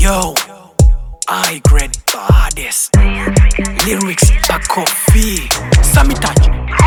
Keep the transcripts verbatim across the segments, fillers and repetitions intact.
Yo, I grade baddest lyrics back coffee. Sammy touch,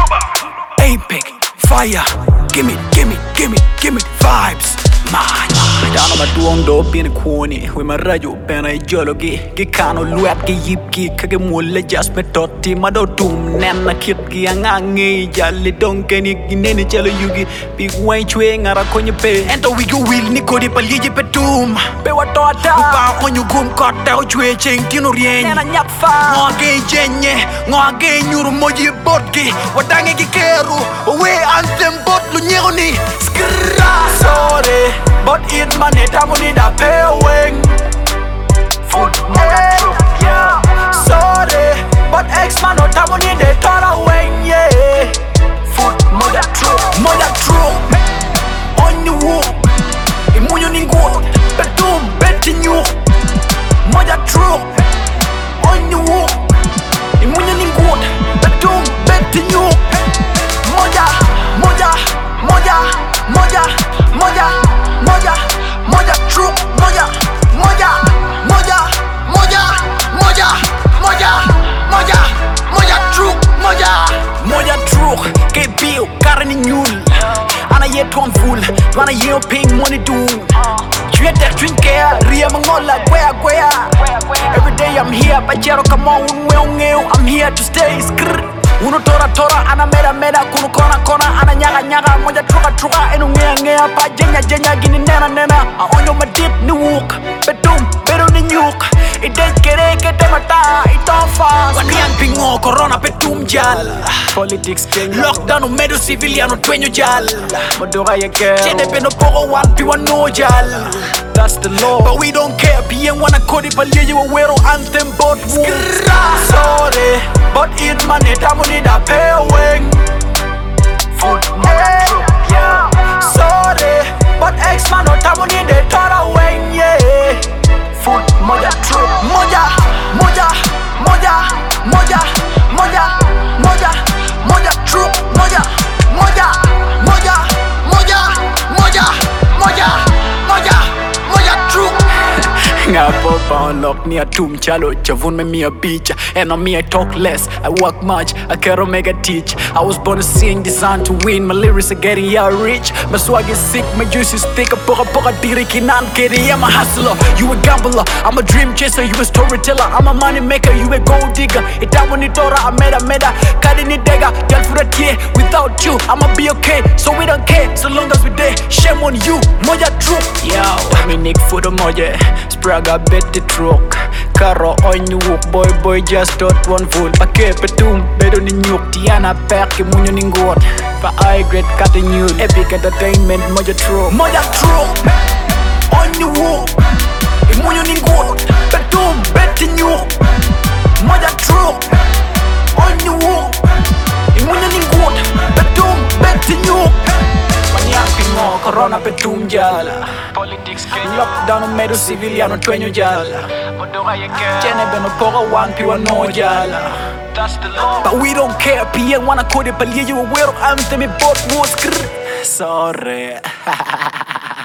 Apex, fire. Gimme, gimme, gimme, gimme vibes. Man, down on my duong do bin kwoni we my radio ben I jologi gi kano luat gi yip gi kage mulle just me totti ma do tum nen na kit gi angangi jalle donkeni gi nene chalo yugi big way chwe ngara konye pe ento we go will ni kodi palije petum be watota ba onyu gum kotta o chwe cheng tino rien nena nyakfa ngoge jenye ngoge nyuru moji botki wadange gi keru we anthem bot lu nyegoni skra sorry but it man it I need a pay wing foot yeah sorry but X man not I need a dollar wing yeah foot mother true mother true on you walk imunyo ningo betum betinyu mother true on you walk imunyo ningo betum betinyu moja moja moja moja moja moja moja true moja moja moja moja moja moja moja moja true moja moja true ke bio karni nyul ana yet one full mana ye ping money do you that drink care ria mangola gwea gwea every day I'm here but jero come on I'm here to stay skr uno tora tora ana mera mera kuno kona kona ana nyaga nyaga moja truka truka enu ngea ngea pa jenya jenya gini nena nena a onyo madit ni wuk bedum bedo ni nyuk ide kere kete mata itofa waniang pingo corona bedum jal politics king lockdown o medo civiliano twenyo jal modora yeke chede beno poko one piwa no jal that's the law but we don't care bien wana kodi palije wa wero anthem bot sorry but it man it I need a pay wing foot yeah sorry but X man not I need a dollar wing yeah foot moja true moja moja moja moja moja moja moja true moja moja moja moja moja moja moja moja true nga pop on lock near tum chalo chavun me me a beach and on me I talk less I work much I care mega teach I was born to sing designed to win my lyrics are getting yeah rich my swag is sick my juice is thick poka poka diri kinan kiri I'm a hustler you a gambler I'm a dream chaser you a storyteller I'm a money maker you a gold digger itamu ni tora I meda meda kadi ni dega girl for that yeah without you I'ma be okay so we don't care so long as we there shame on you moja true yo Dominic for the moja Spraga bet the truck Karo on you walk boy boy just dot one full Pake petum bedo ni nyuk Tiana pek imunyo ni ngot Pa I grade kata new Epic entertainment moja true moja true on you walk imunyo ni ngot Petum beti nyuk moja true on you walk imunyo ni ngot Petum beti nyuk Wanyang pingo corona petum jala politics Kenya lockdown o medo civiliano twenyo jala modora yeke chene beno poko one piwa no jala that's the law but we don't care pia wana kode palije wa wero anthem bot was sorry